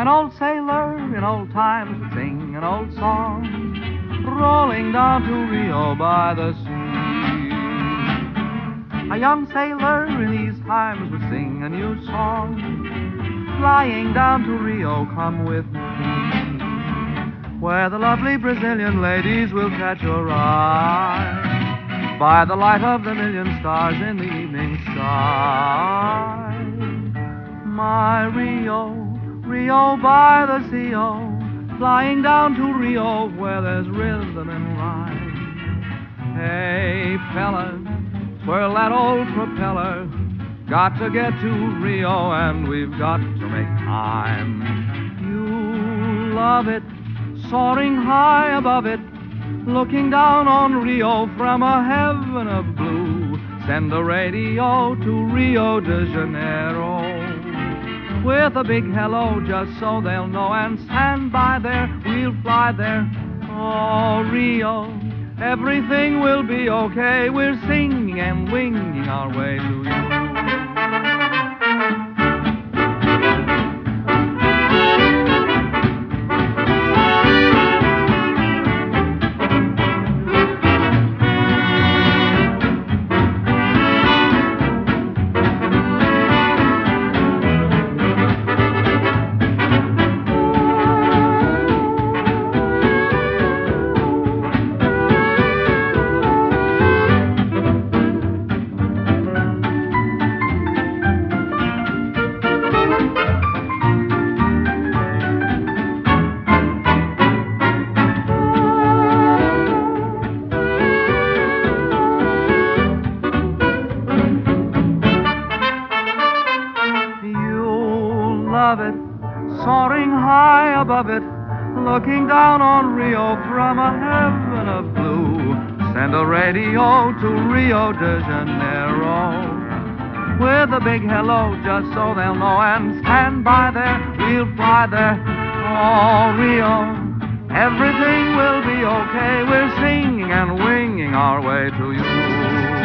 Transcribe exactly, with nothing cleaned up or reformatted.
old sailor in old times would sing an old song, rolling down to Rio by the sea. A young sailor in these times would sing a new song, flying down to Rio, come with me, where the lovely Brazilian ladies will catch your eye by the light of the million stars in the evening sky. My Rio, Rio by the sea, oh, flying down to Rio where there's rhythm and rhyme. Hey, fella, swirl that old propeller, got to get to Rio and we've got to make time. You love it, soaring high above it, looking down on Rio from a heaven of blue. Send the radio to Rio de Janeiro with a big hello just so they'll know, and stand by there, we'll fly there. Oh, Rio, everything will be okay. We're singing and winging our way to you. Love it, soaring high above it, looking down on Rio from a heaven of blue. Send a radio to Rio de Janeiro with a big hello just so they'll know, and stand by there, we'll fly there. Oh, Rio, everything will be okay. We're singing and winging our way to you.